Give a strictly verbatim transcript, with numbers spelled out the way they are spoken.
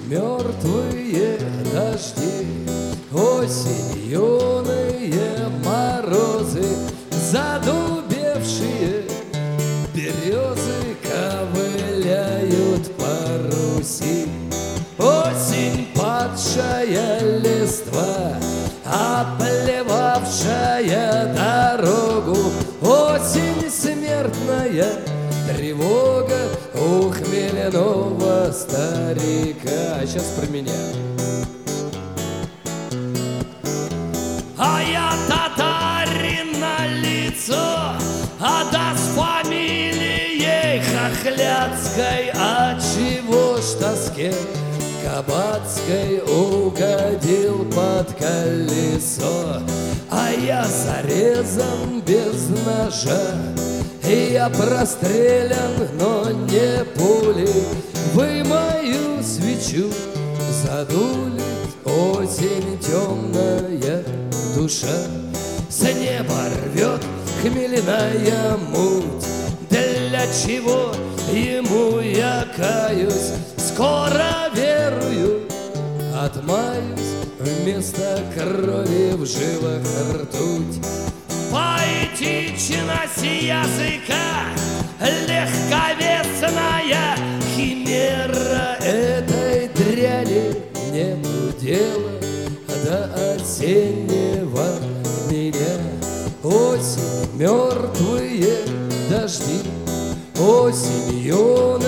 мертвые дожди, осень, юные морозы, задубевшие березы ковыляют по Руси. Осень, падшая листва, оплевавшая дорогу, осень, смертная тревога у хмельного старика. Сейчас про меня. А я татарин на лицо, а да с фамилией Хохляцкой, а чего ж тоске Кабацкой угодил под колесо? А я зарезан без ножа, и я прострелян, но не пулей. Вы мою свечу задули, осень темная душа. С неба рвет хмельная муть, для чего ему я каюсь? Скоро верую, отмаюсь, вместо крови в жилах ртуть. Поэтичность языка, легковесная химера, этой дряни нету дела до осеннего меня. Осень, мертвые дожди, осень, юная